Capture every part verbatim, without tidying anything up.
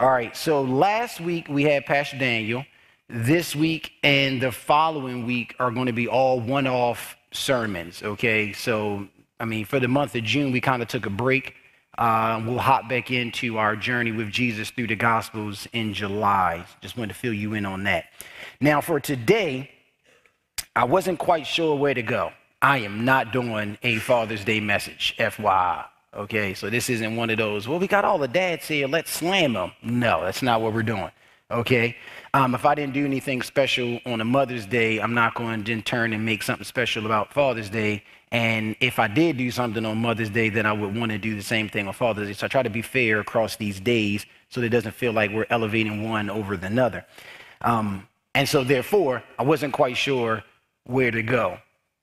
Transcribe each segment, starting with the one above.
All right, so last week we had Pastor Daniel. This week and the following week are going to be all one-off sermons, okay? So, I mean, for the month of June, we kind of took a break. Uh, we'll hop back into our journey with Jesus through the Gospels in July. Just wanted to fill you in on that. Now, for today, I wasn't quite sure where to go. I am not doing a Father's Day message, F Y I. Okay, so this isn't one of those, well, we got all the dads here, let's slam them. No, that's not what we're doing. Okay, um, if I didn't do anything special on a Mother's Day, I'm not going to then turn and make something special about Father's Day. And if I did do something on Mother's Day, then I would want to do the same thing on Father's Day. So I try to be fair across these days so that it doesn't feel like we're elevating one over the other. Um, and so therefore, I wasn't quite sure where to go.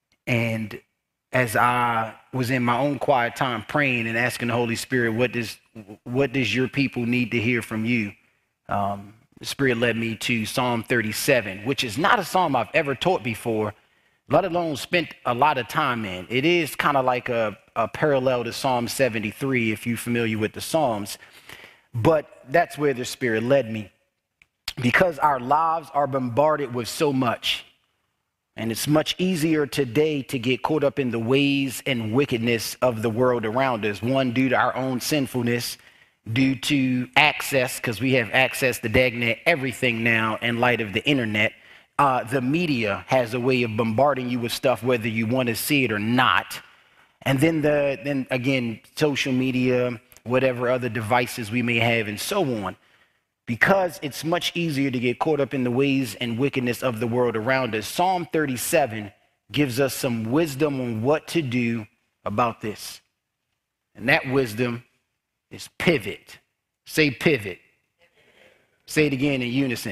And as I was in my own quiet time praying and asking the Holy Spirit, what does what does your people need to hear from you? Um, the Spirit led me to Psalm thirty-seven, which is not a psalm I've ever taught before, let alone spent a lot of time in. It is kind of like a, a parallel to Psalm seventy-three, if you're familiar with the Psalms. But that's where the Spirit led me, because our lives are bombarded with so much. And it's much easier today to get caught up in the ways and wickedness of the world around us. One, due to our own sinfulness, due to access, because we have access to dagnet everything now in light of the internet. Uh, the media has a way of bombarding you with stuff, whether you want to see it or not. And then, the then again, social media, whatever other devices we may have, and so on. Because it's much easier to get caught up in the ways and wickedness of the world around us, Psalm thirty-seven gives us some wisdom on what to do about this. And that wisdom is pivot. Say pivot. Say it again in unison.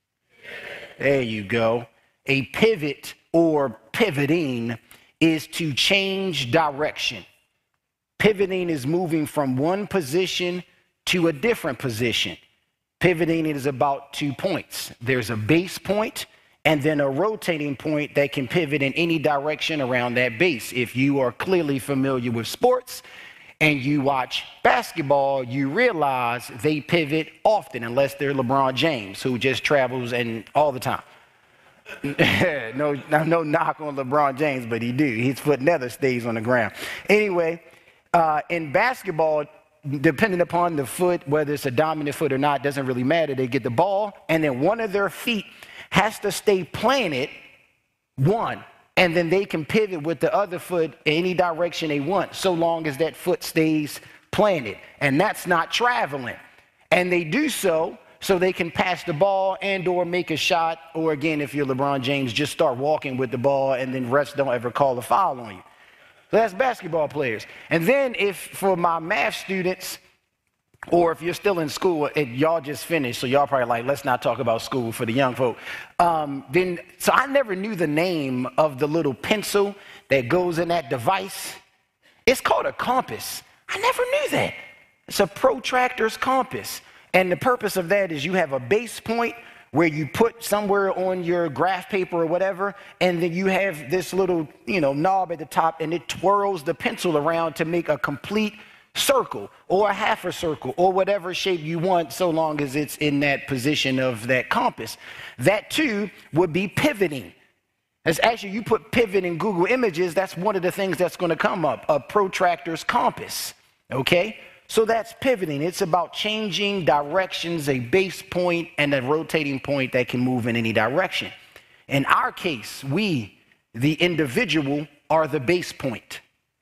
There you go. A pivot or pivoting is to change direction. Pivoting is moving from one position to a different position. Pivoting is about two points. There's a base point and then a rotating point that can pivot in any direction around that base. If you are clearly familiar with sports and you watch basketball, you realize they pivot often, unless they're LeBron James, who just travels and all the time. no, no knock on LeBron James, but he do. His foot never stays on the ground. Anyway, uh, in basketball, depending upon the foot, whether it's a dominant foot or not, doesn't really matter. They get the ball, and then one of their feet has to stay planted, one, and then they can pivot with the other foot in any direction they want, so long as that foot stays planted. And that's not traveling. And they do so so they can pass the ball and or make a shot, or again, if you're LeBron James, just start walking with the ball, and then refs don't ever call a foul on you. So that's basketball players. And then if for my math students, or if you're still in school and y'all just finished, so y'all probably like, let's not talk about school for the young folk. Um, then, so I never knew the name of the little pencil that goes in that device. It's called a compass. I never knew that. It's a protractor's compass. And the purpose of that is you have a base point where you put somewhere on your graph paper or whatever, and then you have this little, you know, knob at the top, and it twirls the pencil around to make a complete circle or a half a circle or whatever shape you want, so long as it's in that position of that compass. That too would be pivoting. As actually you put pivot in Google Images, that's one of the things that's going to come up, a protractor's compass. Okay? So that's pivoting. It's about changing directions, a base point and a rotating point that can move in any direction. In our case, we, the individual, are the base point.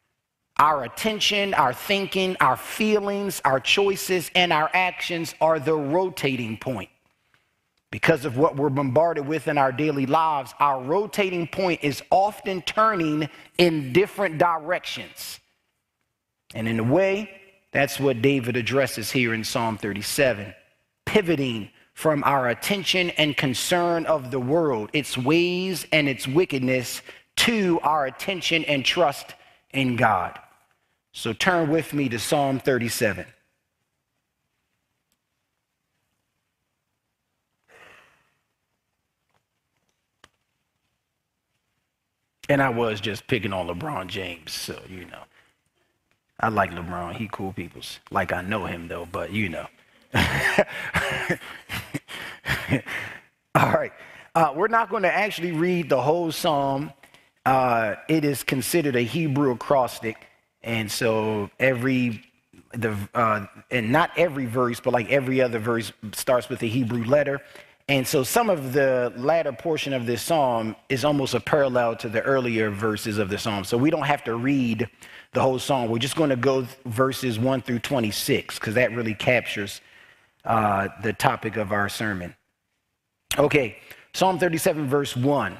Our attention, our thinking, our feelings, our choices, and our actions are the rotating point. Because of what we're bombarded with in our daily lives, our rotating point is often turning in different directions. And in a way, that's what David addresses here in Psalm thirty-seven, pivoting from our attention and concern of the world, its ways and its wickedness, to our attention and trust in God. So turn with me to Psalm thirty-seven. And I was just picking on LeBron James, so, you know. I like LeBron. He cool peoples. Like I know him, though, but, you know. Uh, we're not going to actually read the whole psalm. Uh, it is considered a Hebrew acrostic, and so every the uh, and not every verse, but like every other verse starts with a Hebrew letter. And so some of the latter portion of this psalm is almost a parallel to the earlier verses of the psalm. So we don't have to read the whole psalm. We're just going to go verses one through twenty-six, because that really captures uh, the topic of our sermon. Okay, Psalm thirty-seven, verse one.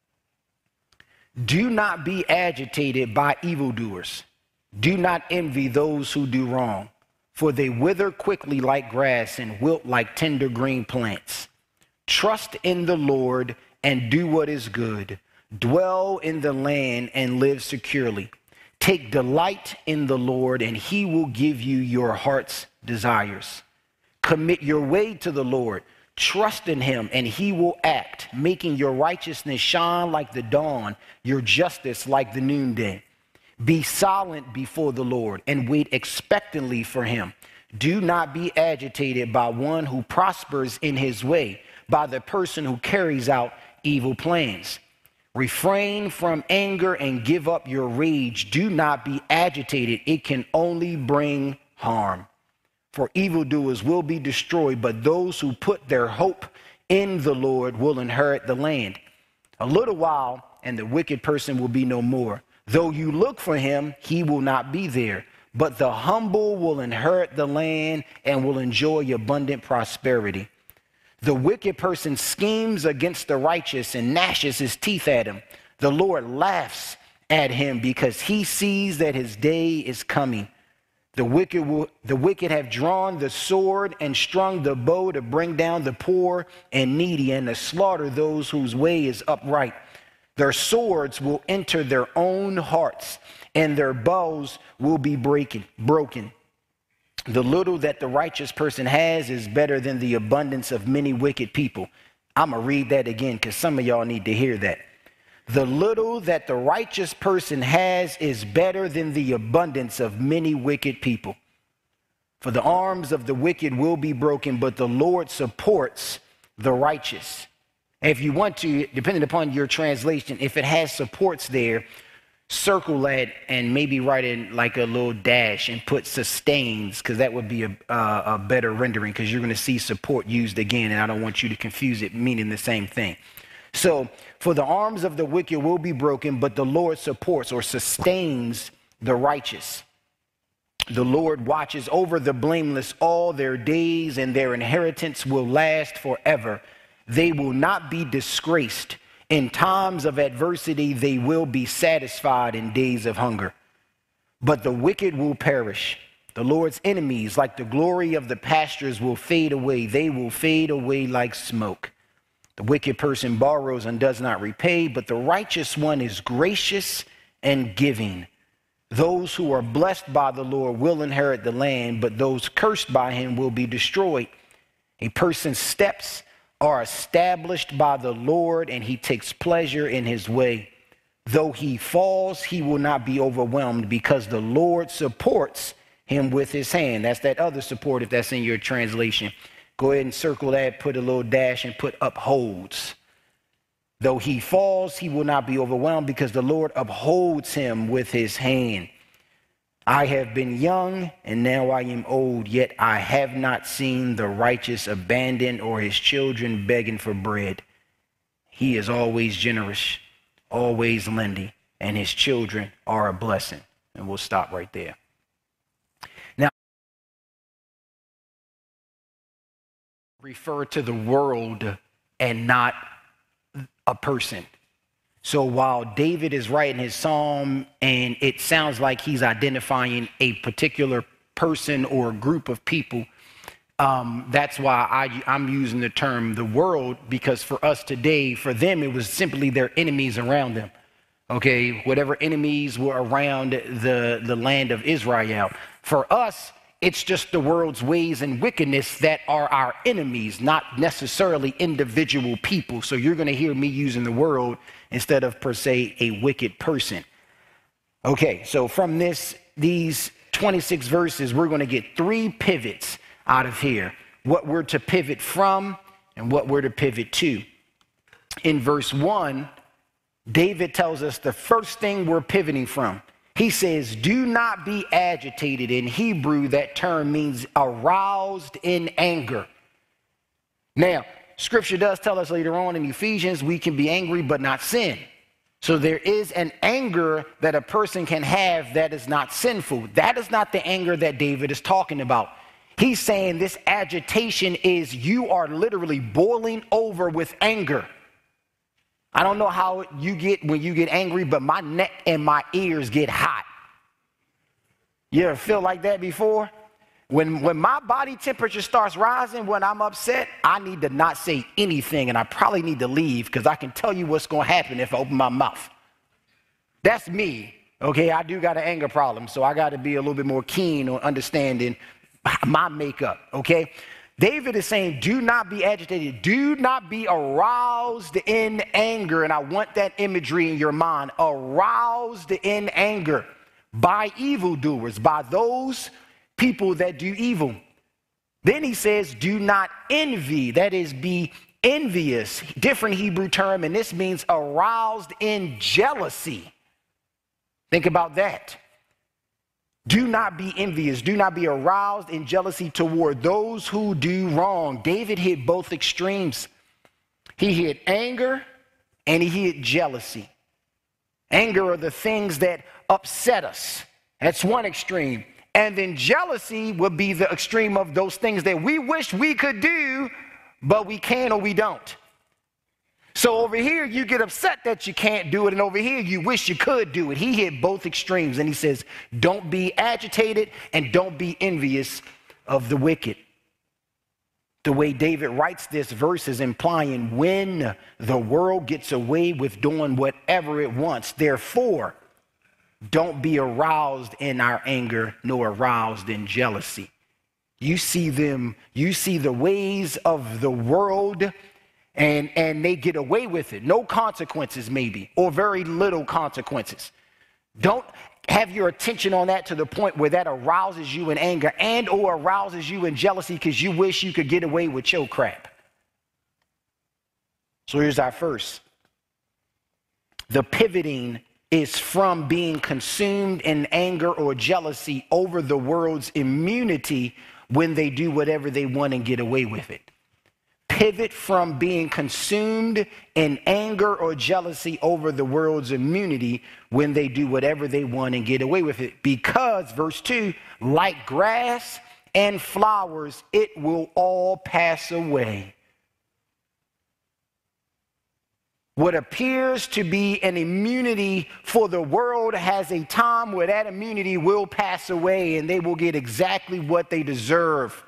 Do not be agitated by evildoers. Do not envy those who do wrong, for they wither quickly like grass and wilt like tender green plants. Trust in the Lord and do what is good. Dwell in the land and live securely. Take delight in the Lord, and he will give you your heart's desires. Commit your way to the Lord. Trust in him, and he will act, making your righteousness shine like the dawn, your justice like the noonday. Be silent before the Lord and wait expectantly for him. Do not be agitated by one who prospers in his way, by the person who carries out evil plans. Refrain from anger and give up your rage. Do not be agitated. It can only bring harm. For evildoers will be destroyed, but those who put their hope in the Lord will inherit the land. A little while, and the wicked person will be no more. Though you look for him, he will not be there. But the humble will inherit the land and will enjoy abundant prosperity. The wicked person schemes against the righteous and gnashes his teeth at him. The Lord laughs at him because he sees that his day is coming. The wicked will, the wicked have drawn the sword and strung the bow to bring down the poor and needy and to slaughter those whose way is upright. Their swords will enter their own hearts, and their bows will be breaking, broken. The little that the righteous person has is better than the abundance of many wicked people. I'm going to read that again because some of y'all need to hear that. The little that the righteous person has is better than the abundance of many wicked people. For the arms of the wicked will be broken, but the Lord supports the righteous. And if you want to, depending upon your translation, if it has supports there, circle that and maybe write in like a little dash and put sustains, because that would be a, uh, a better rendering, because you're going to see support used again, and I don't want you to confuse it, meaning the same thing. So, for the arms of the wicked will be broken, but the Lord supports or sustains the righteous. The Lord watches over the blameless all their days, and their inheritance will last forever. They will not be disgraced. In times of adversity, they will be satisfied in days of hunger. But the wicked will perish. The Lord's enemies, like the glory of the pastures, will fade away. They will fade away like smoke. The wicked person borrows and does not repay, but the righteous one is gracious and giving. Those who are blessed by the Lord will inherit the land, but those cursed by him will be destroyed. A person's steps are established by the Lord, and he takes pleasure in his way. Though he falls, he will not be overwhelmed, because the Lord supports him with his hand. That's that other support, if that's in your translation. Go ahead and circle that, put a little dash, and put upholds. Though he falls, he will not be overwhelmed, because the Lord upholds him with his hand. I have been young, and now I am old, yet I have not seen the righteous abandoned or his children begging for bread. He is always generous, always lending, and his children are a blessing. And we'll stop right there. Now, refer to the world and not a person. So while David is writing his psalm and it sounds like he's identifying a particular person or a group of people, um, that's why I, I'm using the term the world, because for us today, for them, it was simply their enemies around them. Okay, whatever enemies were around the, the land of Israel. For us, it's just the world's ways and wickedness that are our enemies, not necessarily individual people. So you're going to hear me using the world instead of per se a wicked person. Okay, so from this, these twenty-six verses, we're going to get three pivots out of here. What we're to pivot from and what we're to pivot to. in verse one, David tells us the first thing we're pivoting from. He says, do not be agitated. In Hebrew, that term means aroused in anger. Now, Scripture does tell us later on in Ephesians, we can be angry but not sin. So there is an anger that a person can have that is not sinful. That is not the anger that David is talking about. He's saying this agitation is you are literally boiling over with anger. I don't know how you get when you get angry, but my neck and my ears get hot. You ever feel like that before? When, when my body temperature starts rising, when I'm upset, I need to not say anything, and I probably need to leave because I can tell you what's going to happen if I open my mouth. That's me, okay? I do got an anger problem, so I got to be a little bit more keen on understanding my makeup, okay? David is saying, do not be agitated. Do not be aroused in anger. And I want that imagery in your mind. Aroused in anger by evildoers, by those people that do evil. Then he says, do not envy. That is, be envious. Different Hebrew term, and this means aroused in jealousy. Think about that. Do not be envious. Do not be aroused in jealousy toward those who do wrong. David hit both extremes. He hit anger and he hit jealousy. Anger are the things that upset us. That's one extreme. And then jealousy would be the extreme of those things that we wish we could do, but we can or we don't. So over here, you get upset that you can't do it, and over here, you wish you could do it. He hit both extremes, and he says, don't be agitated and don't be envious of the wicked. The way David writes this verse is implying when the world gets away with doing whatever it wants, therefore, don't be aroused in our anger nor aroused in jealousy. You see them, you see the ways of the world, And, and they get away with it. No consequences maybe, or very little consequences. Don't have your attention on that to the point where that arouses you in anger and or arouses you in jealousy because you wish you could get away with your crap. So here's our first. The pivoting is from being consumed in anger or jealousy over the world's immunity when they do whatever they want and get away with it. Pivot from being consumed in anger or jealousy over the world's immunity when they do whatever they want and get away with it. Because, verse two, like grass and flowers, it will all pass away. What appears to be an immunity for the world has a time where that immunity will pass away and they will get exactly what they deserve.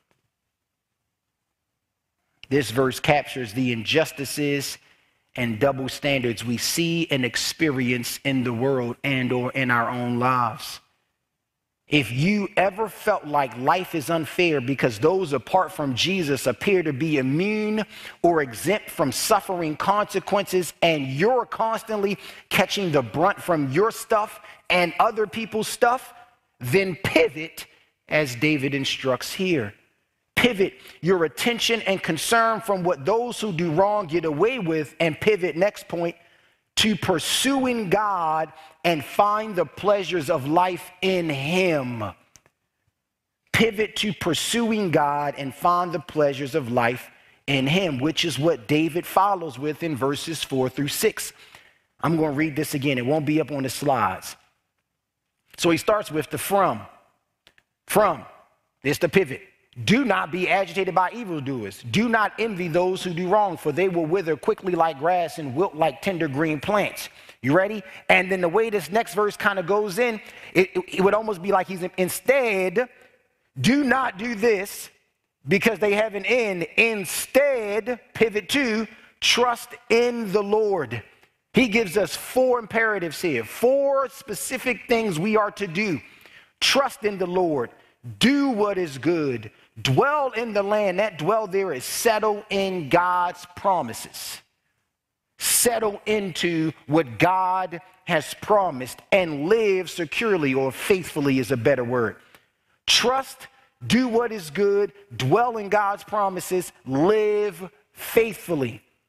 This verse captures the injustices and double standards we see and experience in the world and or in our own lives. If you ever felt like life is unfair because those apart from Jesus appear to be immune or exempt from suffering consequences, and you're constantly catching the brunt from your stuff and other people's stuff, then pivot as David instructs here. Pivot your attention and concern from what those who do wrong get away with, and pivot, next point, to pursuing God and find the pleasures of life in Him. Pivot to pursuing God and find the pleasures of life in Him, which is what David follows with in verses four through six. I'm going to read this again. It won't be up on the slides. So he starts with the from. From. It's the pivot. Do not be agitated by evildoers. Do not envy those who do wrong, for they will wither quickly like grass and wilt like tender green plants. You ready? And then the way this next verse kind of goes in, it, it would almost be like he's instead, do not do this because they have an end. Instead, pivot to trust in the Lord. He gives us four imperatives here, four specific things we are to do. Trust in the Lord. Do what is good. Dwell in the land. That dwell there is settle in God's promises. Settle into what God has promised and live securely, or faithfully is a better word. Trust, do what is good, dwell in God's promises, live faithfully.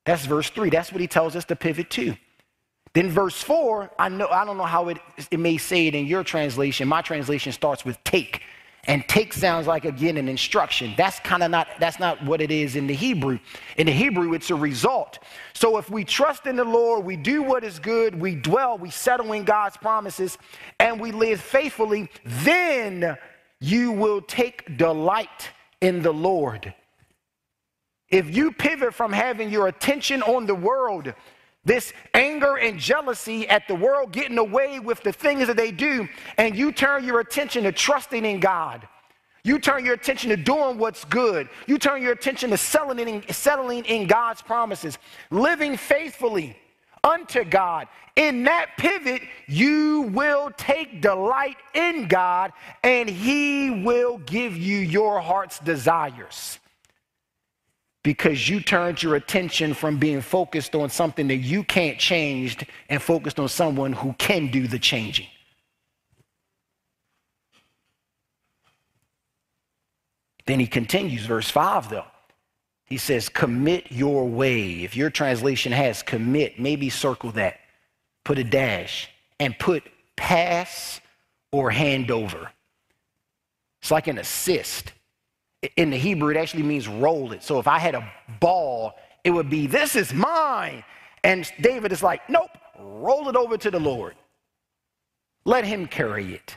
That's verse three. That's what he tells us to pivot to. Then verse four, I know I don't know how it, it may say it in your translation. My translation starts with take. And take sounds like, again, an instruction. That's kind of not, that's not what it is in the Hebrew. In the Hebrew, it's a result. So if we trust in the Lord, we do what is good, we dwell, we settle in God's promises, and we live faithfully, then you will take delight in the Lord. If you pivot from having your attention on the world, this anger and jealousy at the world getting away with the things that they do, and you turn your attention to trusting in God. You turn your attention to doing what's good. You turn your attention to settling in, settling in God's promises, living faithfully unto God. In that pivot, you will take delight in God, and he will give you your heart's desires. Because you turned your attention from being focused on something that you can't change and focused on someone who can do the changing. Then he continues, verse five, though. He says, commit your way. If your translation has commit, maybe circle that. Put a dash and put pass or hand over. It's like an assist. In the Hebrew, it actually means roll it. So if I had a ball, it would be, this is mine. And David is like, nope, roll it over to the Lord. Let him carry it.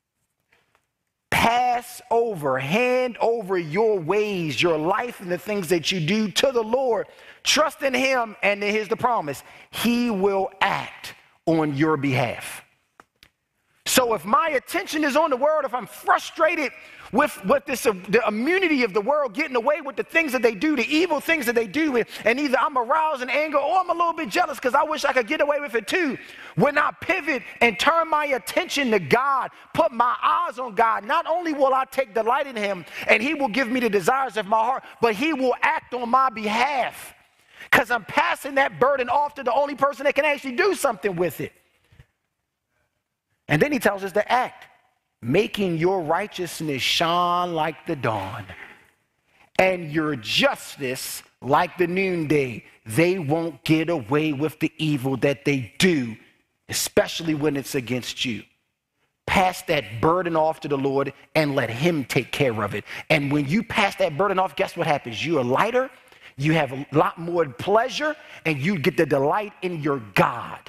Pass over, hand over your ways, your life, and the things that you do to the Lord. Trust in him, and here's the promise. He will act on your behalf. So if my attention is on the world, if I'm frustrated with, with this, uh, the immunity of the world getting away with the things that they do, the evil things that they do, and either I'm aroused in anger or I'm a little bit jealous because I wish I could get away with it too. When I pivot and turn my attention to God, put my eyes on God, not only will I take delight in him and he will give me the desires of my heart, but he will act on my behalf because I'm passing that burden off to the only person that can actually do something with it. And then he tells us to act, making your righteousness shine like the dawn and your justice like the noonday. They won't get away with the evil that they do, especially when it's against you. Pass that burden off to the Lord and let him take care of it. And when you pass that burden off, guess what happens? You are lighter, you have a lot more pleasure, and you get the delight in your God.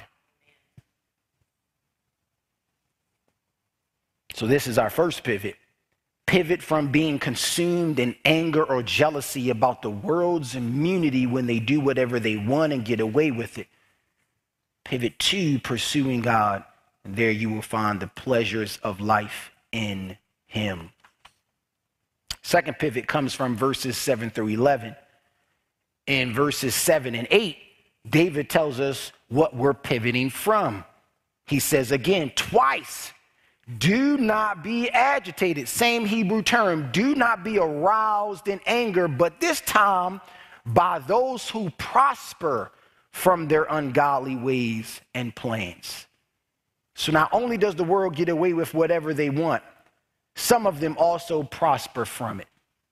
So this is our first pivot. Pivot from being consumed in anger or jealousy about the world's immunity when they do whatever they want and get away with it. Pivot to pursuing God, and there you will find the pleasures of life in him. Second pivot comes from verses seven through eleven. In verses seven and eight, David tells us what we're pivoting from. He says again, twice, do not be agitated. Same Hebrew term. Do not be aroused in anger, but this time by those who prosper from their ungodly ways and plans. So not only does the world get away with whatever they want, some of them also prosper from it.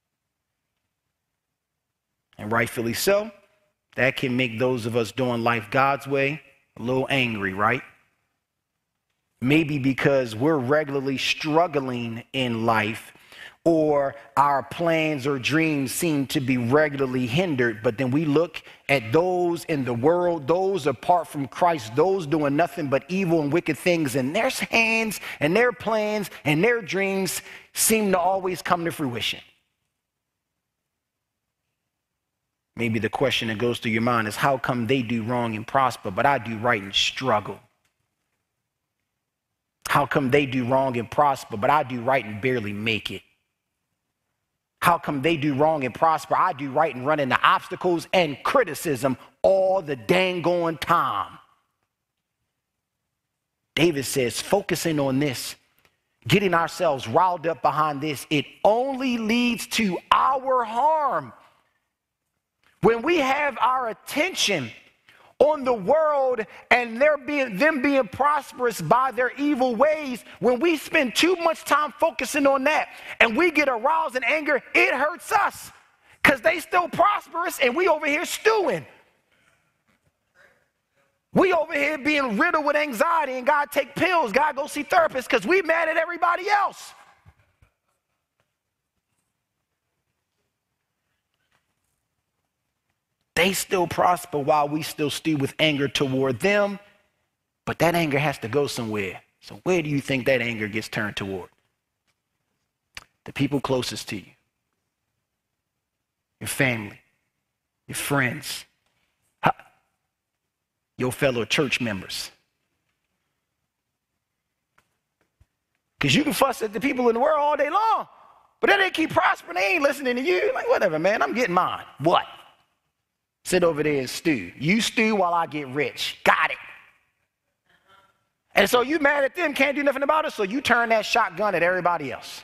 And rightfully so. That can make those of us doing life God's way a little angry, right? Maybe because we're regularly struggling in life, or our plans or dreams seem to be regularly hindered, but then we look at those in the world, those apart from Christ, those doing nothing but evil and wicked things, and their hands and their plans and their dreams seem to always come to fruition. Maybe the question that goes through your mind is, how come they do wrong and prosper, but I do right and struggle? How come they do wrong and prosper, but I do right and barely make it? How come they do wrong and prosper, I do right and run into obstacles and criticism all the dang on time? David says, focusing on this, getting ourselves riled up behind this, it only leads to our harm. When we have our attention on the world and they're being, them being prosperous by their evil ways, when we spend too much time focusing on that and we get aroused in anger, it hurts us because they still prosperous and we over here stewing. We over here being riddled with anxiety and God take pills. God go see therapists because we mad at everybody else. They still prosper while we still stew with anger toward them. But that anger has to go somewhere. So where do you think that anger gets turned toward? The people closest to you. Your family. Your friends. Your fellow church members. Because you can fuss at the people in the world all day long. But then they keep prospering. They ain't listening to you. Like, whatever, man. I'm getting mine. What? Sit over there and stew. You stew while I get rich. Got it. And so you mad at them, can't do nothing about it, so you turn that shotgun at everybody else.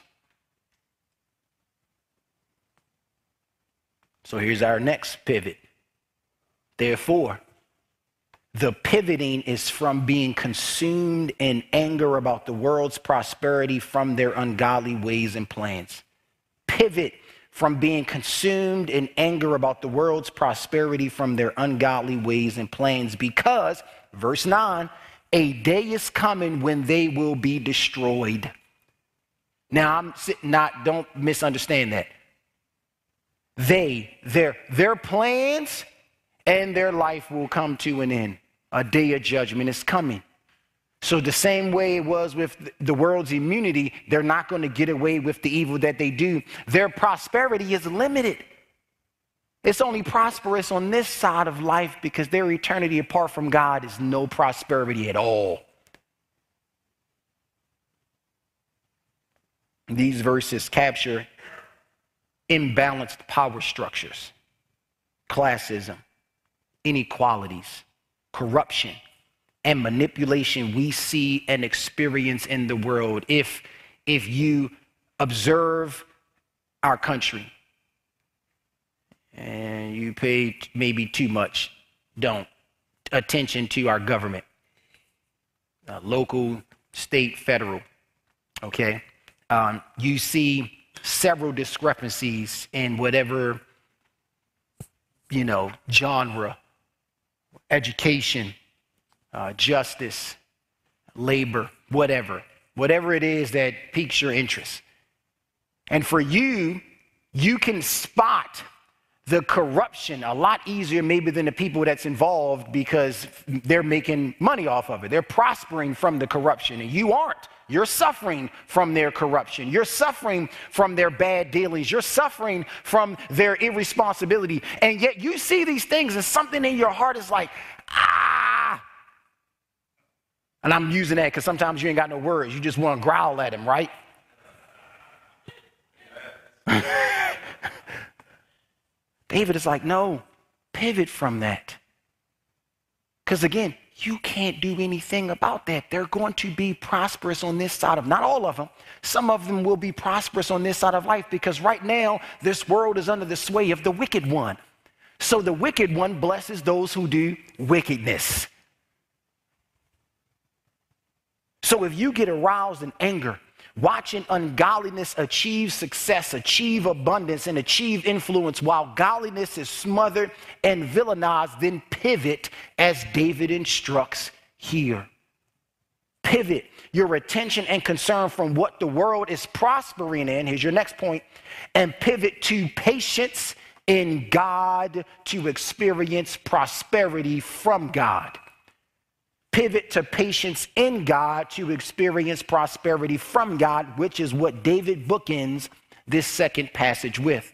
So here's our next pivot. Therefore, the pivoting is from being consumed in anger about the world's prosperity from their ungodly ways and plans. Pivot from being consumed in anger about the world's prosperity from their ungodly ways and plans, because, verse nine, a day is coming when they will be destroyed. Now, I'm not, don't misunderstand that. They, their, their plans and their life will come to an end. A day of judgment is coming. So the same way it was with the world's immunity, they're not going to get away with the evil that they do. Their prosperity is limited. It's only prosperous on this side of life because their eternity apart from God is no prosperity at all. These verses capture imbalanced power structures, classism, inequalities, corruption, and manipulation we see and experience in the world. If, if you observe our country and you pay maybe too much, don't, attention to our government, uh, local, state, federal, okay? Um, you see several discrepancies in whatever, you know, genre, education, uh, justice, labor, whatever, whatever it is that piques your interest. And for you, you can spot the corruption a lot easier maybe than the people that's involved because they're making money off of it. They're prospering from the corruption, and you aren't. You're suffering from their corruption. You're suffering from their bad dealings. You're suffering from their irresponsibility. And yet you see these things and something in your heart is like, ah. And I'm using that because sometimes you ain't got no words. You just want to growl at him, right? David is like, no, pivot from that. Because again, you can't do anything about that. They're going to be prosperous on this side of, not all of them. Some of them will be prosperous on this side of life because right now, this world is under the sway of the wicked one. So the wicked one blesses those who do wickedness. So if you get aroused in anger, watching ungodliness achieve success, achieve abundance, and achieve influence while godliness is smothered and villainized, then pivot as David instructs here. Pivot your attention and concern from what the world is prospering in, here's your next point, and pivot to patience in God to experience prosperity from God. Pivot to patience in God to experience prosperity from God, which is what David bookends this second passage with.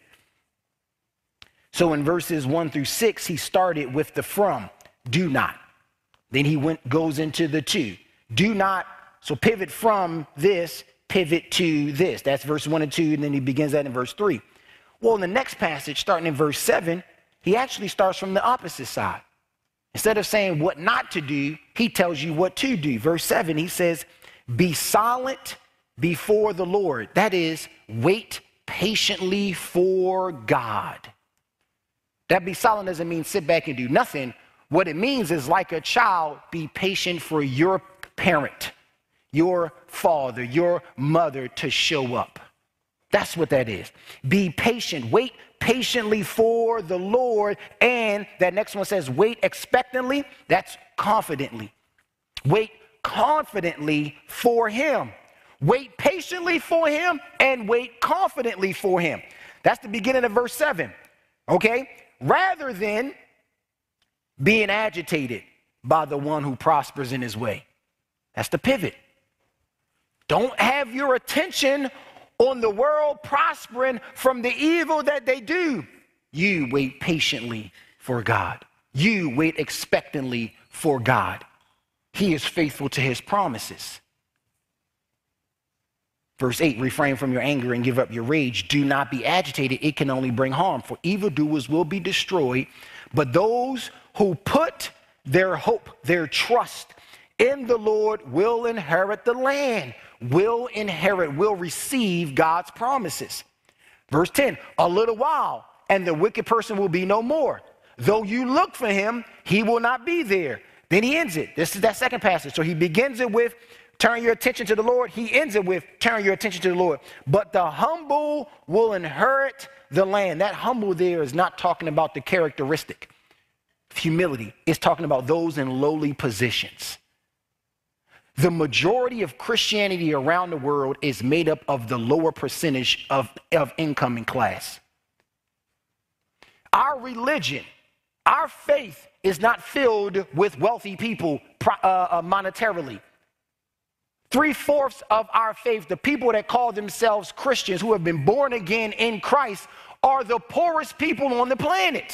So in verses one through six, he started with the from, do not. Then he went goes into the to, do not. So pivot from this, pivot to this. That's verse one and two, and then he begins that in verse three. Well, in the next passage, starting in verse seven, he actually starts from the opposite side. Instead of saying what not to do, he tells you what to do. Verse seven, he says, be silent before the Lord. That is, wait patiently for God. That be silent doesn't mean sit back and do nothing. What it means is like a child, be patient for your parent, your father, your mother to show up. That's what that is. Be patient. Wait patiently for the Lord. And that next one says, wait expectantly. That's confidently. Wait confidently for him. Wait patiently for him and wait confidently for him. That's the beginning of verse seven. Okay? Rather than being agitated by the one who prospers in his way. That's the pivot. Don't have your attention on the world prospering from the evil that they do. You wait patiently for God. You wait expectantly for God. He is faithful to his promises. Verse eight, refrain from your anger and give up your rage. Do not be agitated. It can only bring harm, for evildoers will be destroyed. But those who put their hope, their trust in the Lord will inherit the land, will inherit, will receive God's promises. Verse ten, a little while, and the wicked person will be no more. Though you look for him, he will not be there. Then he ends it. This is that second passage. So he begins it with, turn your attention to the Lord. He ends it with, turn your attention to the Lord. But the humble will inherit the land. That humble there is not talking about the characteristic of humility. It's talking about those in lowly positions. The majority of Christianity around the world is made up of the lower percentage of, of income and class. Our religion, our faith is not filled with wealthy people uh, uh, monetarily. Three-fourths of our faith, the people that call themselves Christians who have been born again in Christ, are the poorest people on the planet.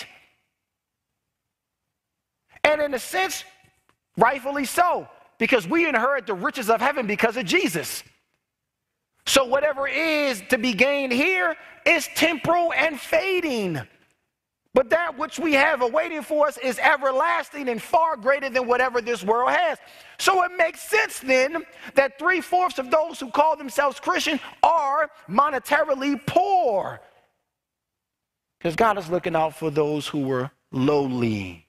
And in a sense, rightfully so, because we inherit the riches of heaven because of Jesus. So whatever is to be gained here is temporal and fading. But that which we have awaiting for us is everlasting and far greater than whatever this world has. So it makes sense then that three-fourths of those who call themselves Christian are monetarily poor. Because God is looking out for those who were lowly.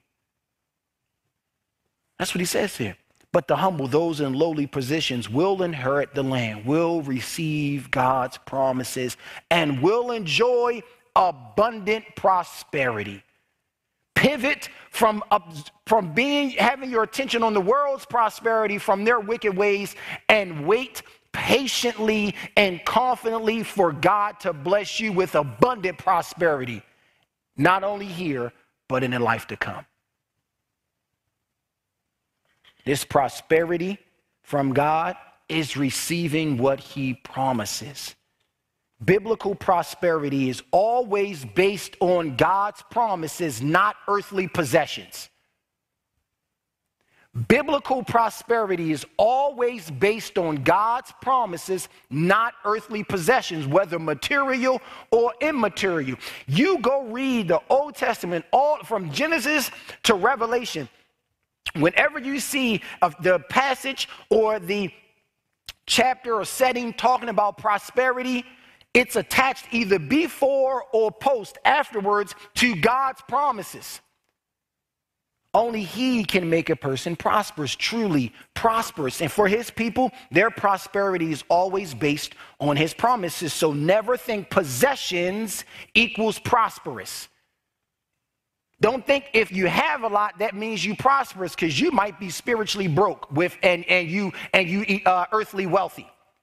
That's what he says here. But the humble, those in lowly positions, will inherit the land, will receive God's promises, and will enjoy abundant prosperity. Pivot from, uh, from being having your attention on the world's prosperity from their wicked ways and wait patiently and confidently for God to bless you with abundant prosperity, not only here, but in the life to come. This prosperity from God is receiving what he promises. Biblical prosperity is always based on God's promises, not earthly possessions. Biblical prosperity is always based on God's promises, not earthly possessions, whether material or immaterial. You go read the Old Testament, all from Genesis to Revelation. Whenever you see of the passage or the chapter or setting talking about prosperity, it's attached either before or post, afterwards, to God's promises. Only he can make a person prosperous, truly prosperous. And for his people, their prosperity is always based on his promises. So never think possessions equals prosperous. Don't think if you have a lot, that means you prosperous, because you might be spiritually broke with and, and you and you uh, earthly wealthy.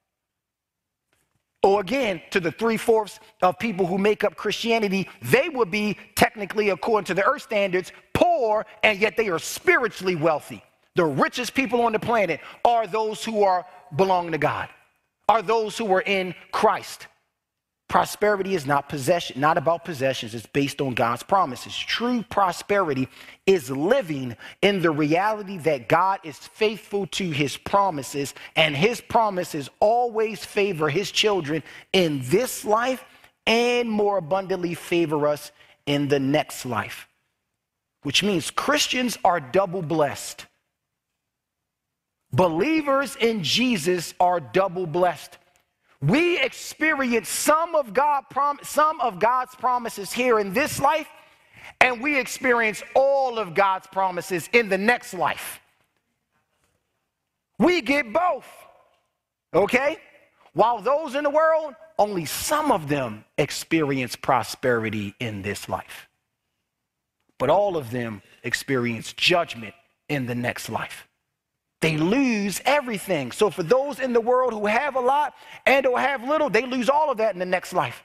Or again, to the three-fourths of people who make up Christianity, they would be technically, according to the earth standards, poor, and yet they are spiritually wealthy. The richest people on the planet are those who are belong to God, are those who are in Christ. Prosperity is not possession, not about possessions. It's based on God's promises. True prosperity is living in the reality that God is faithful to his promises, and his promises always favor his children in this life and more abundantly favor us in the next life, which means Christians are double blessed. Believers in Jesus are double blessed. We experience some of, God prom- some of God's promises here in this life, and we experience all of God's promises in the next life. We get both, okay? While those in the world only some of them experience prosperity in this life. But all of them experience judgment in the next life. They lose everything. So for those in the world who have a lot and or have little, they lose all of that in the next life.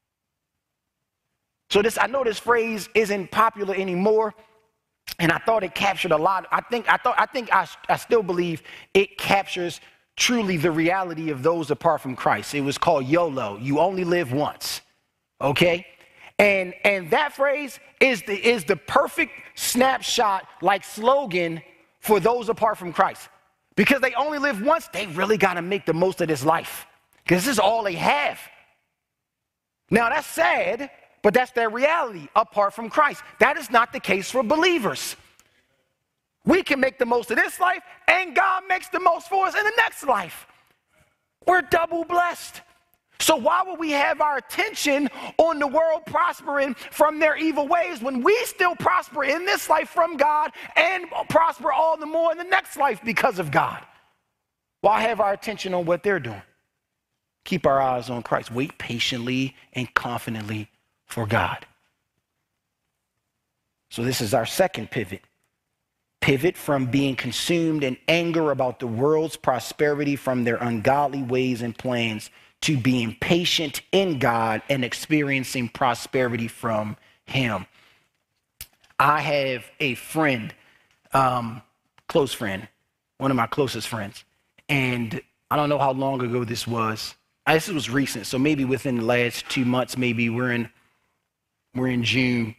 So this, I know this phrase isn't popular anymore, and I thought it captured a lot. I think I thought I think I, I still believe it captures truly the reality of those apart from Christ. It was called YOLO. You only live once. Okay? And and that phrase is the is the perfect snapshot, like slogan for those apart from Christ. Because they only live once, they really got to make the most of this life. Because this is all they have. Now that's sad, but that's their reality apart from Christ. That is not the case for believers. We can make the most of this life, and God makes the most for us in the next life. We're double blessed. So why would we have our attention on the world prospering from their evil ways when we still prosper in this life from God and prosper all the more in the next life because of God? Why have our attention on what they're doing? Keep our eyes on Christ. Wait patiently and confidently for God. So this is our second pivot. Pivot from being consumed in anger about the world's prosperity from their ungodly ways and plans to being patient in God and experiencing prosperity from him. I have a friend, um, close friend, one of my closest friends, and I don't know how long ago this was. I guess it was recent, so maybe within the last two months, maybe we're in, we're in June.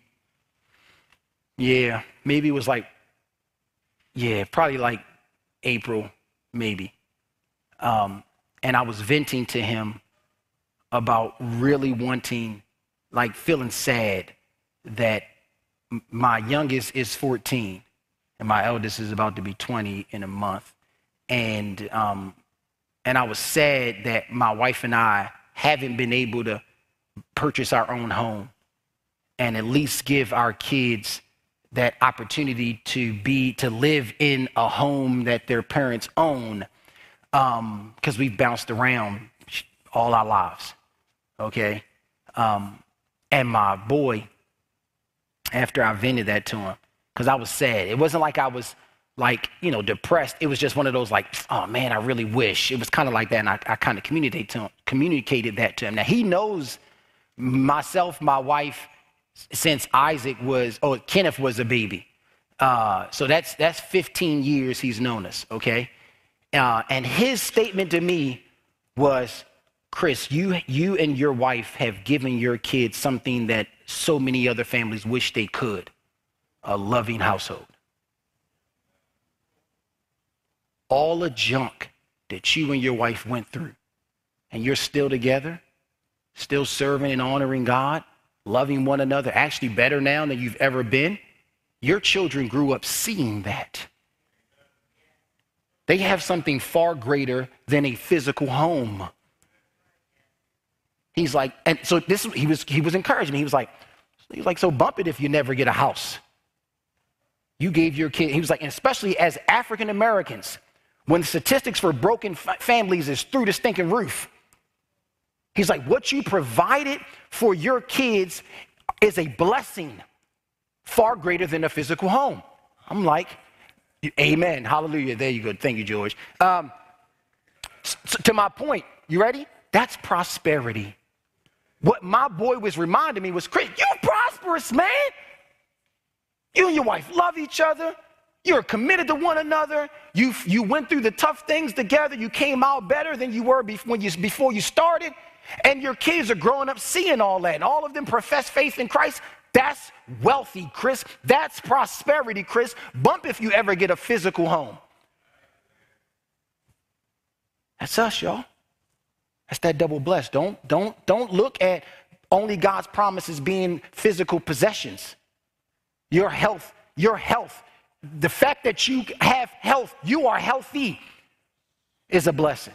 Yeah, maybe it was like, yeah, probably like April, maybe. Um, and I was venting to him about really wanting, like feeling sad that m- my youngest is fourteen and my eldest is about to be twenty in a month. And, um, and I was sad that my wife and I haven't been able to purchase our own home and at least give our kids that opportunity to be, to live in a home that their parents own, um, because we've bounced around all our lives, okay? Um, and my boy, after I vented that to him, because I was sad. It wasn't like I was like, you know, depressed. It was just one of those like, oh man, I really wish. It was kind of like that, and I, I kind of communicated to him, communicated that to him. Now he knows myself, my wife, since Isaac was, oh, Kenneth was a baby. Uh, so that's that's fifteen years he's known us, okay? Uh, and his statement to me was, Chris, you you and your wife have given your kids something that so many other families wish they could, a loving household. All the junk that you and your wife went through, and you're still together, still serving and honoring God, loving one another, actually better now than you've ever been. Your children grew up seeing that. They have something far greater than a physical home. He's like, and so this, he was, he was encouraging me. He was like, he was like, so bump it if you never get a house. You gave your kid, he was like, and especially as African Americans, when the statistics for broken f- families is through the stinking roof. He's like, what you provided for your kids is a blessing far greater than a physical home. I'm like, amen, hallelujah, there you go. Thank you, George. Um, so to my point, you ready? That's prosperity. What my boy was reminding me was, Chris, you're prosperous, man. You and your wife love each other. You're committed to one another. You, you went through the tough things together. You came out better than you were before you, before you started. And your kids are growing up seeing all that. And all of them profess faith in Christ. That's wealthy, Chris. That's prosperity, Chris. Bump if you ever get a physical home. That's us, y'all. That's that double blessed. Don't, don't, don't look at only God's promises being physical possessions. Your health, your health, the fact that you have health, you are healthy, is a blessing.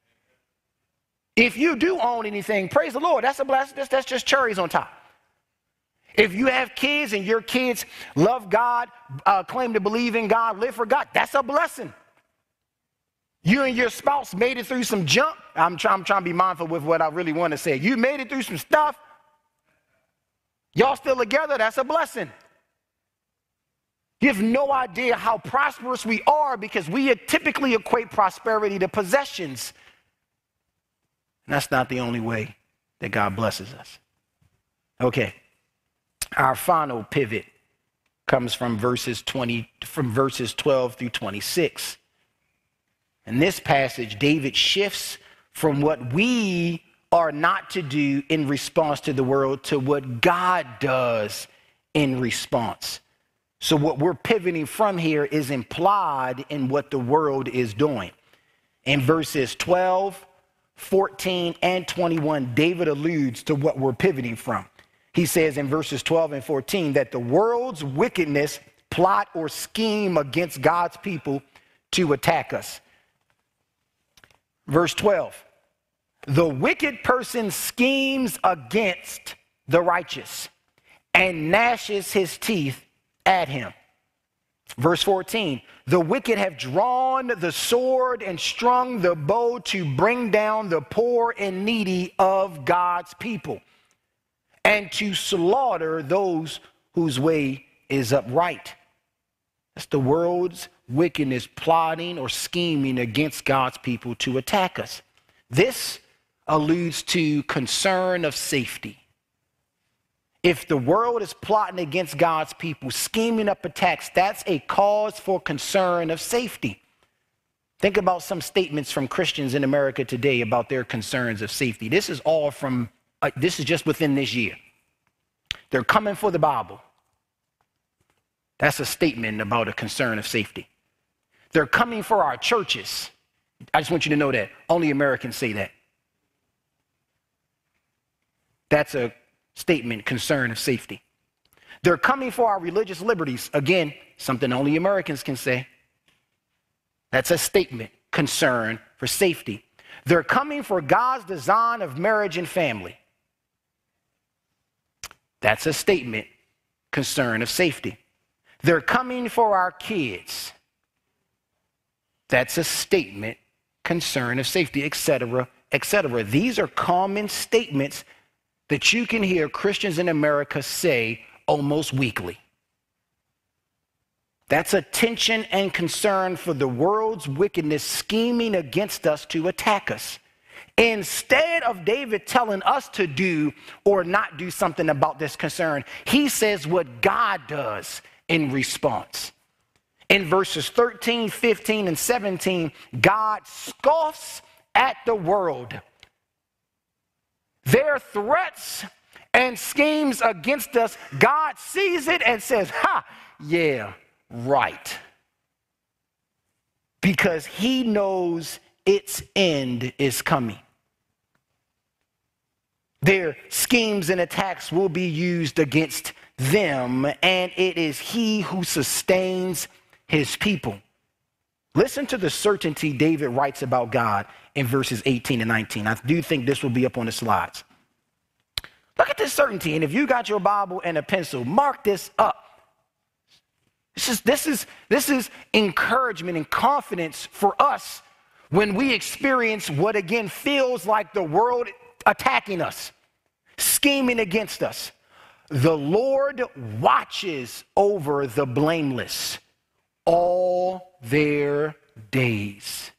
If you do own anything, praise the Lord, that's a blessing. That's, that's just cherries on top. If you have kids and your kids love God, uh, claim to believe in God, live for God, that's a blessing. You and your spouse made it through some junk. I'm, try, I'm trying to be mindful with what I really want to say. You made it through some stuff. Y'all still together. That's a blessing. You have no idea how prosperous we are because we typically equate prosperity to possessions. And that's not the only way that God blesses us. Okay. Our final pivot comes from verses twenty, from verses twelve through twenty-six. In this passage, David shifts from what we are not to do in response to the world to what God does in response. So what we're pivoting from here is implied in what the world is doing. In verses twelve, fourteen, and twenty-one, David alludes to what we're pivoting from. He says in verses twelve and fourteen that the world's wickedness plot or scheme against God's people to attack us. Verse twelve, the wicked person schemes against the righteous and gnashes his teeth at him. Verse fourteen, the wicked have drawn the sword and strung the bow to bring down the poor and needy of God's people and to slaughter those whose way is upright. That's the world's wickedness plotting or scheming against God's people to attack us. This alludes to concern of safety. If the world is plotting against God's people, scheming up attacks, that's a cause for concern of safety. Think about some statements from Christians in America today about their concerns of safety. This is all from, uh, this is just within this year. They're coming for the Bible. That's a statement about a concern of safety. They're coming for our churches. I just want you to know that. Only Americans say that. That's a statement, concern of safety. They're coming for our religious liberties. Again, something only Americans can say. That's a statement, concern for safety. They're coming for God's design of marriage and family. That's a statement, concern of safety. They're coming for our kids. That's a statement, concern of safety, et cetera, et cetera. These are common statements that you can hear Christians in America say almost weekly. That's attention and concern for the world's wickedness scheming against us to attack us. Instead of David telling us to do or not do something about this concern, he says what God does in response. In verses thirteen, fifteen, and seventeen, God scoffs at the world. Their threats and schemes against us, God sees it and says, ha, yeah, right. Because he knows its end is coming. Their schemes and attacks will be used against them, and it is he who sustains his people. Listen to the certainty David writes about God in verses eighteen and nineteen. I do think this will be up on the slides. Look at this certainty, and if you got your Bible and a pencil, mark this up. This is, this is, this is encouragement and confidence for us when we experience what again feels like the world attacking us, scheming against us. The Lord watches over the blameless all their days.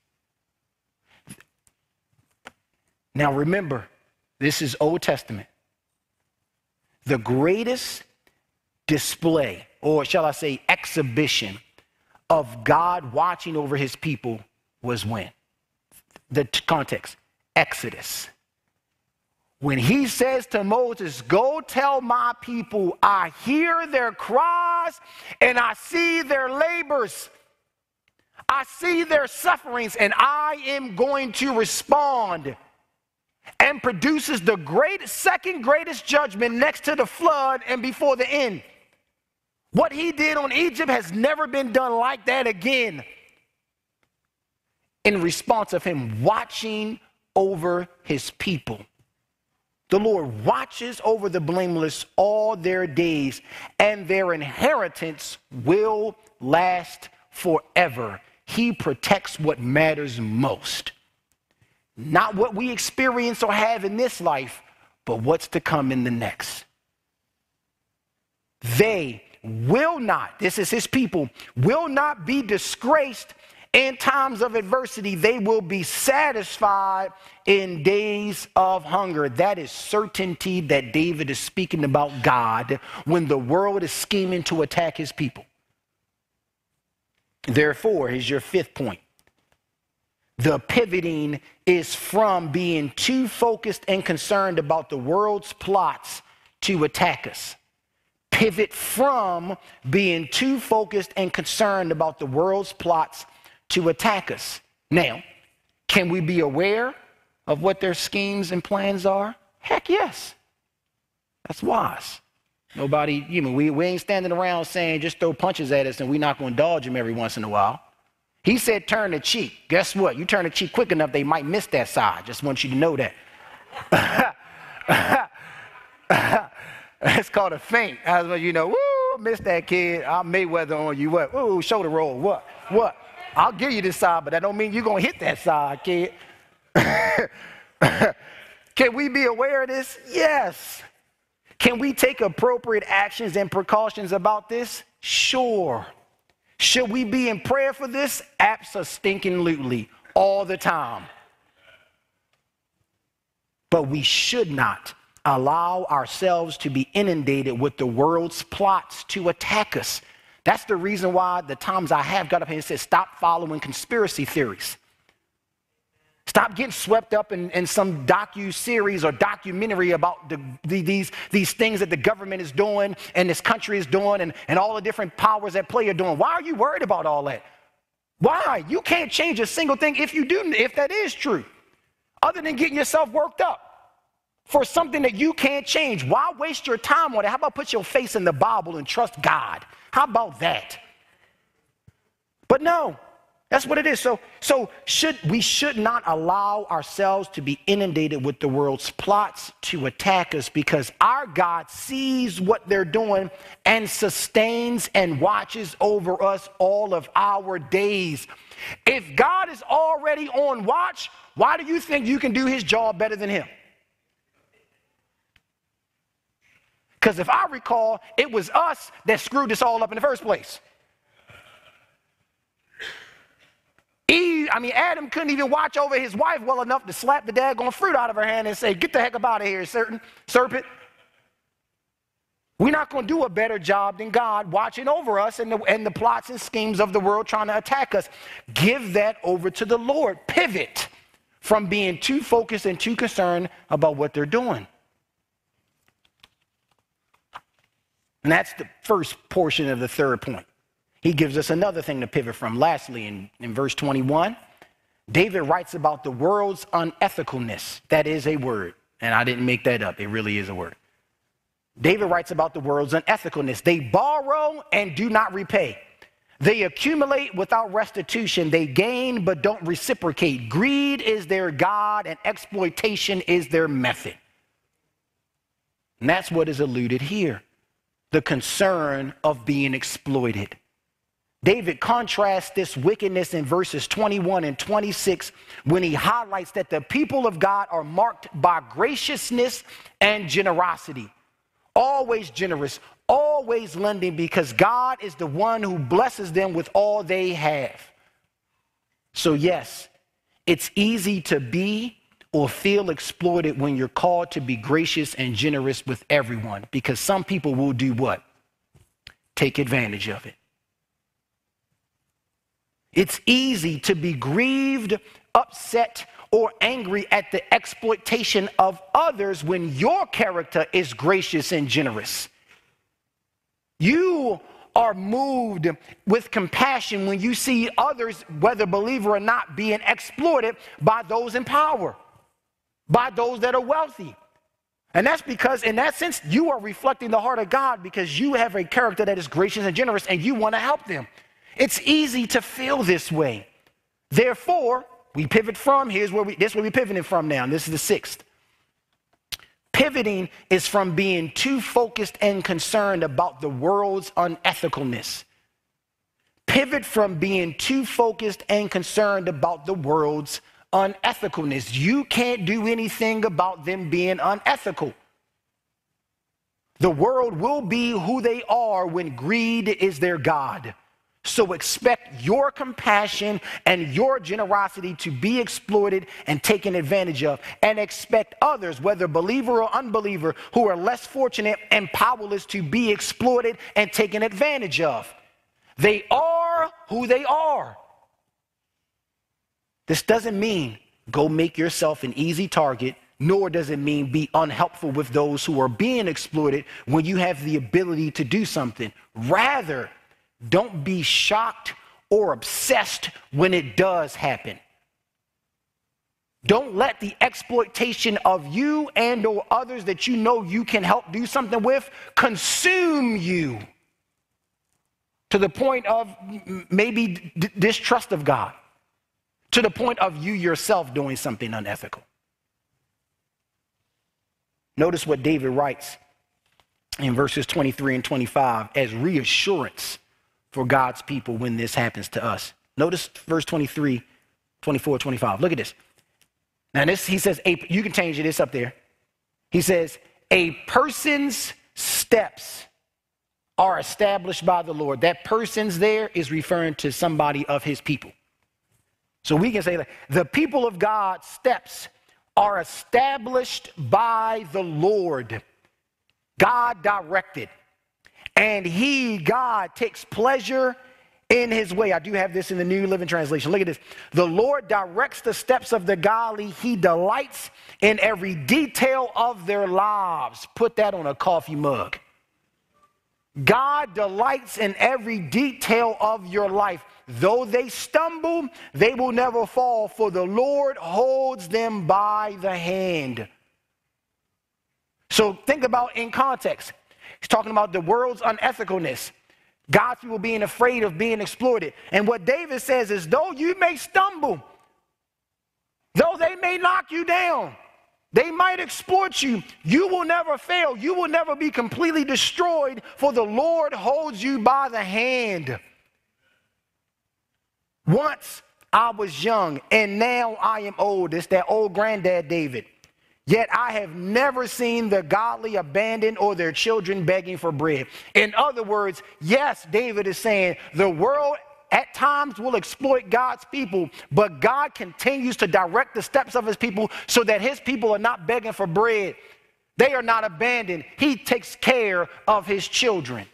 Now remember, this is Old Testament. The greatest display, or shall I say exhibition, of God watching over his people was when? The t- context, Exodus. When he says to Moses, go tell my people, I hear their cries and I see their labors. I see their sufferings and I am going to respond. And produces the great, second greatest judgment next to the flood and before the end. What he did on Egypt has never been done like that again. In response of him watching over his people. The Lord watches over the blameless all their days, and their inheritance will last forever. he protects what matters most. Not what we experience or have in this life, but what's to come in the next. They will not, this is his people, will not be disgraced in times of adversity. They will be satisfied in days of hunger. That is certainty that David is speaking about God when the world is scheming to attack his people. Therefore, here's your fifth point. The pivoting is from being too focused and concerned about the world's plots to attack us. Pivot from being too focused and concerned about the world's plots to attack us. Now, can we be aware of what their schemes and plans are? Heck yes. That's wise. Nobody, you know, we, we ain't standing around saying just throw punches at us and we're not going to dodge them every once in a while. He said turn the cheek. Guess what? You turn the cheek quick enough, they might miss that side. Just want you to know that. It's called a feint. I was, you know, woo, missed that kid. I'll Mayweather on you. What? Woo, shoulder roll. What? What? I'll give you this side, but that don't mean you're going to hit that side, kid. Can we be aware of this? Yes. Can we take appropriate actions and precautions about this? Sure. Should we be in prayer for this? Abso-stinking-lutely, all the time. But we should not allow ourselves to be inundated with the world's plots to attack us. That's the reason why the times I have got up here and said, stop following conspiracy theories. Stop getting swept up in, in some docu-series or documentary about the, the, these, these things that the government is doing and this country is doing and, and all the different powers that play are doing. Why are you worried about all that? Why? You can't change a single thing if you do, if that is true, other than getting yourself worked up for something that you can't change. Why waste your time on it? How about put your face in the Bible and trust God? How about that? But no, that's what it is. So, so should we should not allow ourselves to be inundated with the world's plots to attack us, because our God sees what they're doing and sustains and watches over us all of our days. If God is already on watch, why do you think you can do his job better than him? Because if I recall, it was us that screwed this all up in the first place. Eve, I mean, Adam couldn't even watch over his wife well enough to slap the daggone fruit out of her hand and say, get the heck up out of here, certain serpent. We're not going to do a better job than God watching over us and the, and the plots and schemes of the world trying to attack us. Give that over to the Lord. Pivot from being too focused and too concerned about what they're doing. And that's the first portion of the third point. He gives us another thing to pivot from. Lastly, in, in verse twenty-one, David writes about the world's unethicalness. That is a word, and I didn't make that up. It really is a word. David writes about the world's unethicalness. They borrow and do not repay. They accumulate without restitution. They gain but don't reciprocate. Greed is their god and exploitation is their method. And that's what is alluded here. The concern of being exploited. David contrasts this wickedness in verses twenty-one and twenty-six when he highlights that the people of God are marked by graciousness and generosity. Always generous, always lending, because God is the one who blesses them with all they have. So yes, it's easy to be or feel exploited when you're called to be gracious and generous with everyone, because some people will do what? Take advantage of it. It's easy to be grieved, upset, or angry at the exploitation of others when your character is gracious and generous. You are moved with compassion when you see others, whether believer or not, being exploited by those in power, by those that are wealthy. And that's because in that sense, you are reflecting the heart of God, because you have a character that is gracious and generous and you want to help them. It's easy to feel this way. Therefore, we pivot from, here's where we, this is where we're pivoting from now. And this is the sixth. Pivoting is from being too focused and concerned about the world's unethicalness. Pivot from being too focused and concerned about the world's unethicalness. You can't do anything about them being unethical. The world will be who they are when greed is their God. So expect your compassion and your generosity to be exploited and taken advantage of, and expect others, whether believer or unbeliever, who are less fortunate and powerless, to be exploited and taken advantage of. They are who they are. This doesn't mean go make yourself an easy target, nor does it mean be unhelpful with those who are being exploited when you have the ability to do something. Rather, don't be shocked or obsessed when it does happen. Don't let the exploitation of you and or others that you know you can help do something with consume you to the point of maybe d- distrust of God, to the point of you yourself doing something unethical. Notice what David writes in verses twenty-three and twenty-five as reassurance for God's people when this happens to us. Notice verse twenty-three, twenty-four, twenty-five. Look at this. Now this, he says, a, you can change it, it's up there. He says, a person's steps are established by the Lord. That person's there is referring to somebody of his people. So we can say that the people of God's steps are established by the Lord. God directed. And he, God, takes pleasure in his way. I do have this in the New Living Translation. Look at this. The Lord directs the steps of the godly. He delights in every detail of their lives. Put that on a coffee mug. God delights in every detail of your life. Though they stumble, they will never fall, for the Lord holds them by the hand. So think about in context. He's talking about the world's unethicalness. God's people being afraid of being exploited. And what David says is, though you may stumble, though they may knock you down, they might exploit you, you will never fail. You will never be completely destroyed, for the Lord holds you by the hand. Once I was young, and now I am old. It's that old granddad David. Yet I have never seen the godly abandoned or their children begging for bread. In other words, yes, David is saying the world at times will exploit God's people, but God continues to direct the steps of his people so that his people are not begging for bread. They are not abandoned. He takes care of his children.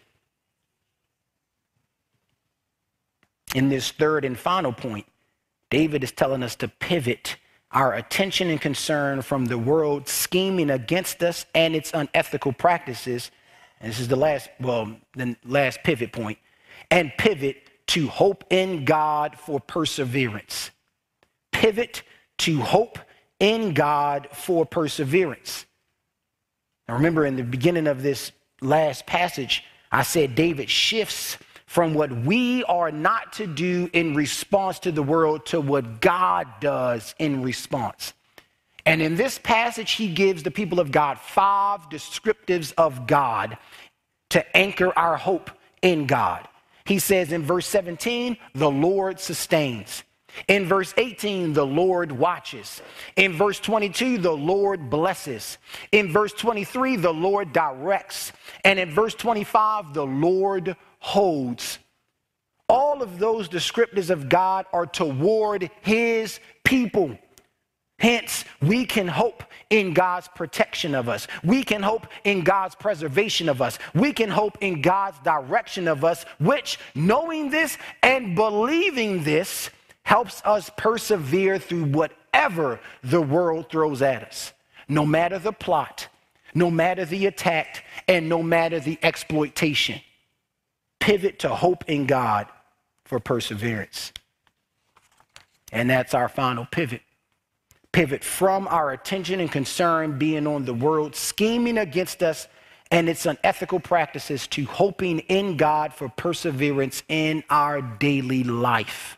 In this third and final point, David is telling us to pivot our attention and concern from the world scheming against us and its unethical practices. And this is the last, well, the last pivot point, and pivot to hope in God for perseverance. Pivot to hope in God for perseverance. Now remember, in the beginning of this last passage, I said David shifts from what we are not to do in response to the world to what God does in response. And in this passage, he gives the people of God five descriptives of God to anchor our hope in God. He says in verse seventeen, the Lord sustains. In verse eighteen, the Lord watches. In verse twenty-two, the Lord blesses. In verse twenty-three, the Lord directs. And in verse twenty-five, the Lord holds. All of those descriptors of God are toward his people. Hence, we can hope in God's protection of us. We can hope in God's preservation of us. We can hope in God's direction of us, which, knowing this and believing this, helps us persevere through whatever the world throws at us. No matter the plot, no matter the attack, and no matter the exploitation. Pivot to hope in God for perseverance. And that's our final pivot. Pivot from our attention and concern being on the world scheming against us and its unethical practices to hoping in God for perseverance in our daily life.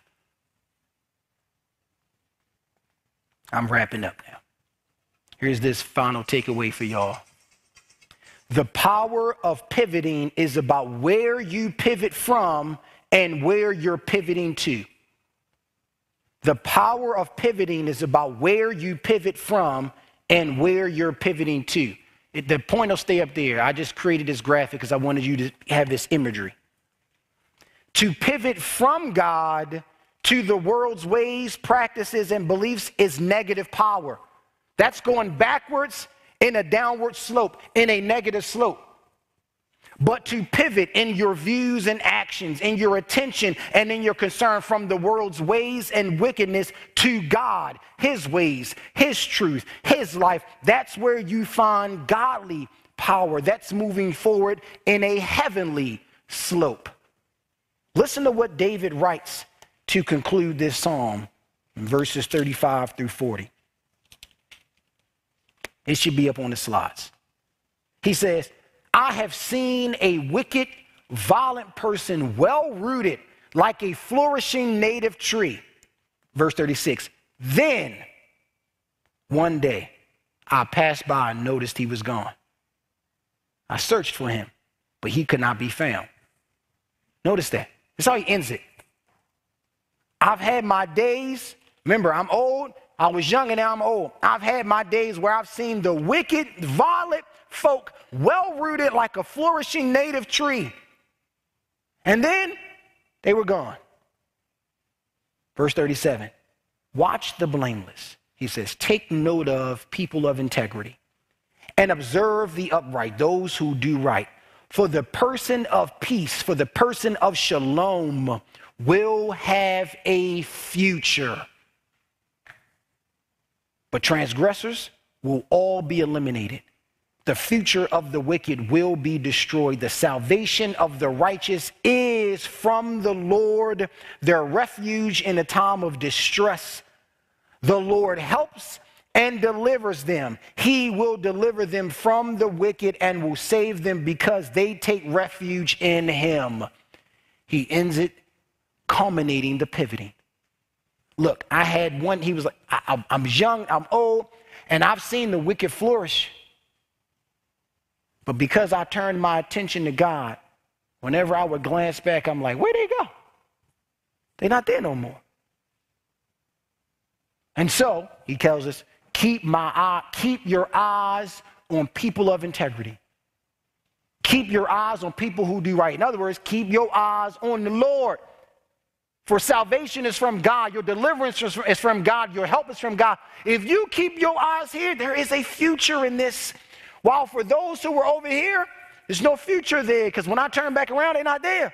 I'm wrapping up now. Here's this final takeaway for y'all. The power of pivoting is about where you pivot from and where you're pivoting to. The power of pivoting is about where you pivot from and where you're pivoting to. It, the point will stay up there. I just created this graphic because I wanted you to have this imagery. To pivot from God to the world's ways, practices, and beliefs is negative power. That's going backwards in a downward slope, in a negative slope. But to pivot in your views and actions, in your attention and in your concern from the world's ways and wickedness to God, his ways, his truth, his life, that's where you find godly power. That's moving forward in a heavenly slope. Listen to what David writes to conclude this psalm in verses thirty-five through forty. It should be up on the slides. He says, I have seen a wicked, violent person well-rooted like a flourishing native tree. Verse thirty-six, then one day I passed by and noticed he was gone. I searched for him, but he could not be found. Notice that. That's how he ends it. I've had my days. Remember, I'm old. I was young and now I'm old. I've had my days where I've seen the wicked, violent folk well-rooted like a flourishing native tree. And then they were gone. Verse thirty-seven, watch the blameless. He says, take note of people of integrity and observe the upright, those who do right. For the person of peace, for the person of shalom will have a future. But transgressors will all be eliminated. The future of the wicked will be destroyed. The salvation of the righteous is from the Lord, their refuge in a time of distress. The Lord helps and delivers them. He will deliver them from the wicked and will save them because they take refuge in him. He ends it, culminating the pivoting. Look, I had one, he was like, I, I'm young, I'm old, and I've seen the wicked flourish. But because I turned my attention to God, whenever I would glance back, I'm like, where'd they go? They're not there no more. And so, he tells us, keep my eye, keep your eyes on people of integrity. Keep your eyes on people who do right. In other words, keep your eyes on the Lord. For salvation is from God. Your deliverance is from God. Your help is from God. If you keep your eyes here, there is a future in this. While for those who were over here, there's no future there, because when I turn back around, they're not there.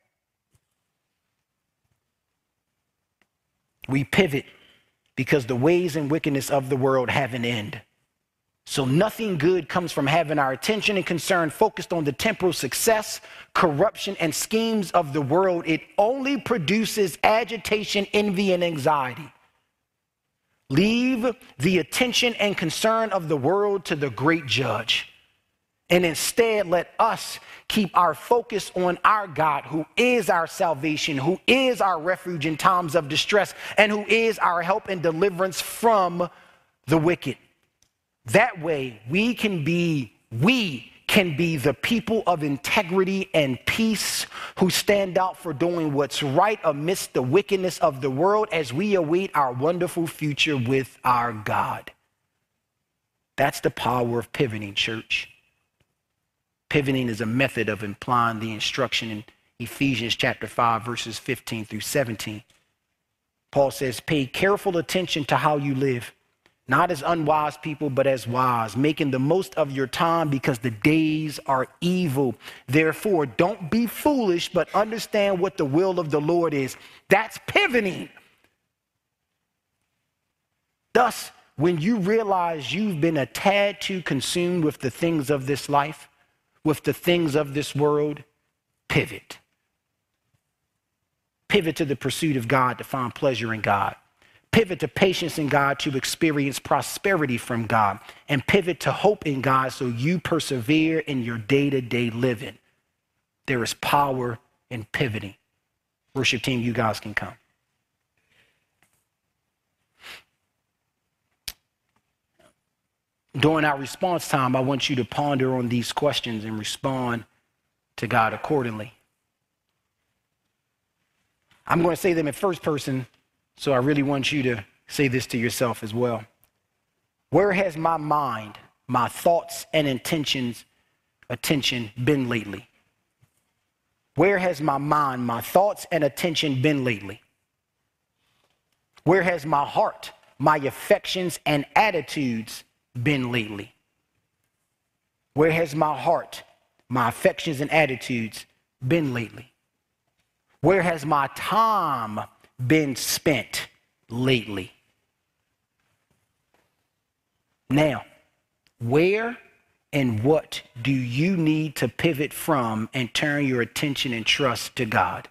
We pivot because the ways and wickedness of the world have an end. So nothing good comes from having our attention and concern focused on the temporal success, corruption, and schemes of the world. It only produces agitation, envy, and anxiety. Leave the attention and concern of the world to the great judge. And instead, let us keep our focus on our God, who is our salvation, who is our refuge in times of distress, and who is our help and deliverance from the wicked. That way, we can be, we can be the people of integrity and peace who stand out for doing what's right amidst the wickedness of the world as we await our wonderful future with our God. That's the power of pivoting, church. Pivoting is a method of implying the instruction in Ephesians chapter five, verses fifteen through seventeen. Paul says, pay careful attention to how you live. Not as unwise people, but as wise, making the most of your time because the days are evil. Therefore, don't be foolish, but understand what the will of the Lord is. That's pivoting. Thus, when you realize you've been a tad too consumed with the things of this life, with the things of this world, pivot. Pivot to the pursuit of God to find pleasure in God. Pivot to patience in God to experience prosperity from God, and pivot to hope in God so you persevere in your day-to-day living. There is power in pivoting. Worship team, you guys can come. During our response time, I want you to ponder on these questions and respond to God accordingly. I'm going to say them in first person, so I really want you to say this to yourself as well. Where has my mind, my thoughts and intentions, attention been lately? Where has my mind, my thoughts and attention been lately? Where has my heart, my affections and attitudes been lately? Where has my heart, my affections and attitudes been lately? Where has my time been spent lately? Now, where and what do you need to pivot from and turn your attention and trust to God?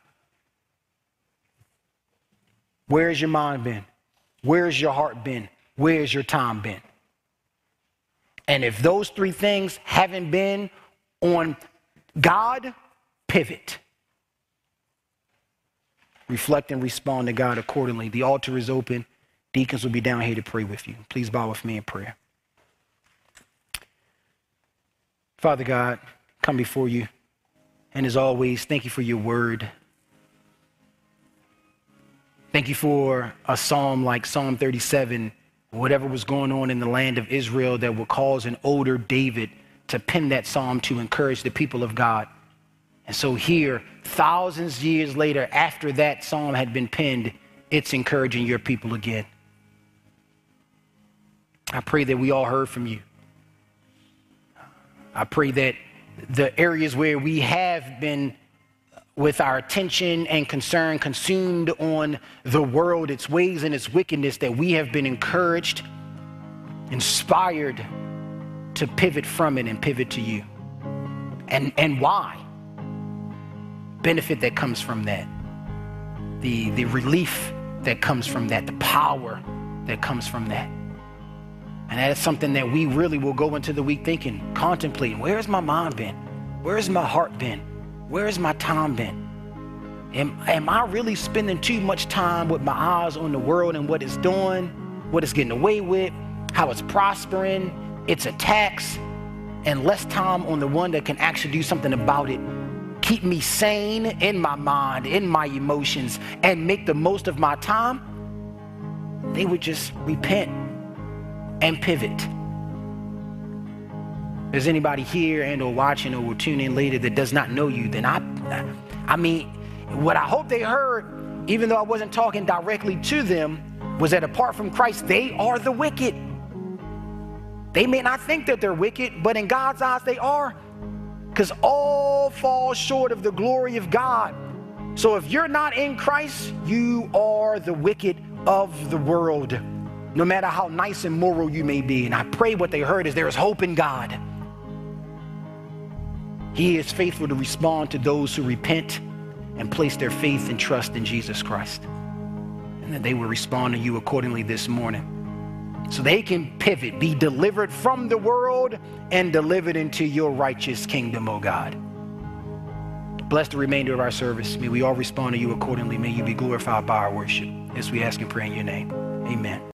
Where has your mind been? Where has your heart been? Where has your time been? And if those three things haven't been on God, pivot. Reflect and respond to God accordingly. The altar is open. Deacons will be down here to pray with you. Please bow with me in prayer. Father God, come before you. And as always, thank you for your word. Thank you for a psalm like Psalm thirty-seven, whatever was going on in the land of Israel that would cause an older David to pen that psalm to encourage the people of God. And so here, thousands of years later, after that psalm had been penned, it's encouraging your people again. I pray that we all heard from you. I pray that the areas where we have been with our attention and concern consumed on the world, its ways and its wickedness, that we have been encouraged, inspired to pivot from it and pivot to you. And, and why? Benefit that comes from that. The, the relief that comes from that. The power that comes from that. And that is something that we really will go into the week thinking, contemplating. Where has my mind been? Where has my heart been? Where has my time been? Am, am I really spending too much time with my eyes on the world and what it's doing, what it's getting away with, how it's prospering, its attacks, and less time on the one that can actually do something about it, keep me sane in my mind, in my emotions, and make the most of my time? They would just repent and pivot. If there's anybody here and or watching or will tune in later that does not know you, then I, I mean, what I hope they heard, even though I wasn't talking directly to them, was that apart from Christ, they are the wicked. They may not think that they're wicked, but in God's eyes they are, because all fall short of the glory of God. So if you're not in Christ, you are the wicked of the world, no matter how nice and moral you may be. And I pray what they heard is there is hope in God. He is faithful to respond to those who repent and place their faith and trust in Jesus Christ. And that they will respond to you accordingly this morning, so they can pivot, be delivered from the world and delivered into your righteous kingdom, oh God. Bless the remainder of our service. May we all respond to you accordingly. May you be glorified by our worship. As we ask and pray in your name. Amen.